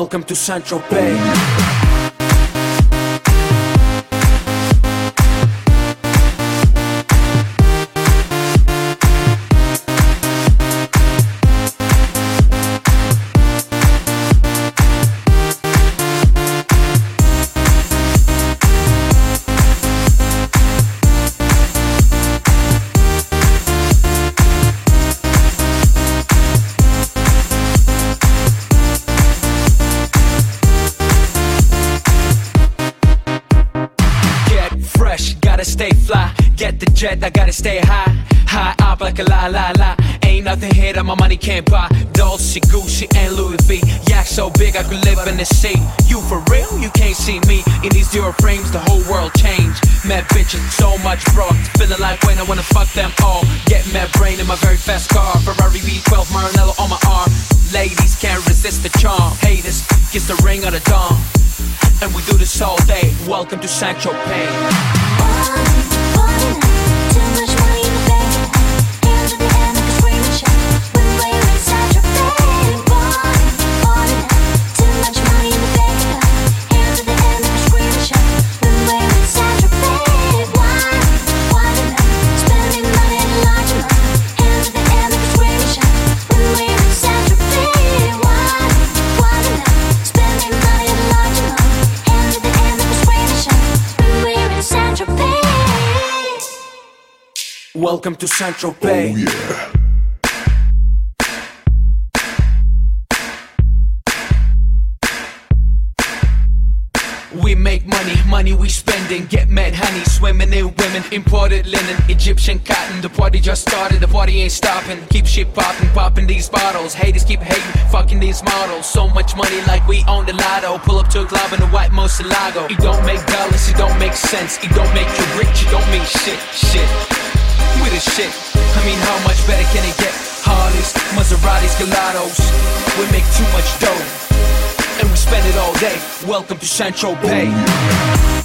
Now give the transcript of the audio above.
Welcome to Saint-Tropez. Gotta stay fly, get the jet, I gotta stay high. High up like a la la la. Ain't nothing here that my money can't buy. Dolce, Gucci, and Louis V. Yak so big I could live in the sea. You for real? You can't see me. In these zero frames, the whole world changed. Mad bitches, so much broad. Feeling like when I wanna fuck them all. Get mad brain in my very fast car. Ferrari V12, Maranello on my arm. Ladies can't resist the charm. Haters, kiss the ring on the dawn. And we do this all day. Welcome to Saint-Tropez. Welcome to Saint-Tropez. Oh yeah. We make money, money we spending. Get mad honey, swimming in women. Imported linen, Egyptian cotton. The party just started, the party ain't stopping. Keep shit popping, popping these bottles. Haters keep hating, fucking these models. So much money like we own the lotto. Pull up to a club in a white Murcielago. It don't make dollars, it don't make sense. It don't make you rich, it don't mean shit, shit. We the shit, I mean how much better can it get? Harleys, Maseratis, Gelatos. We make too much dough and we spend it all day. Welcome to Saint-Tropez.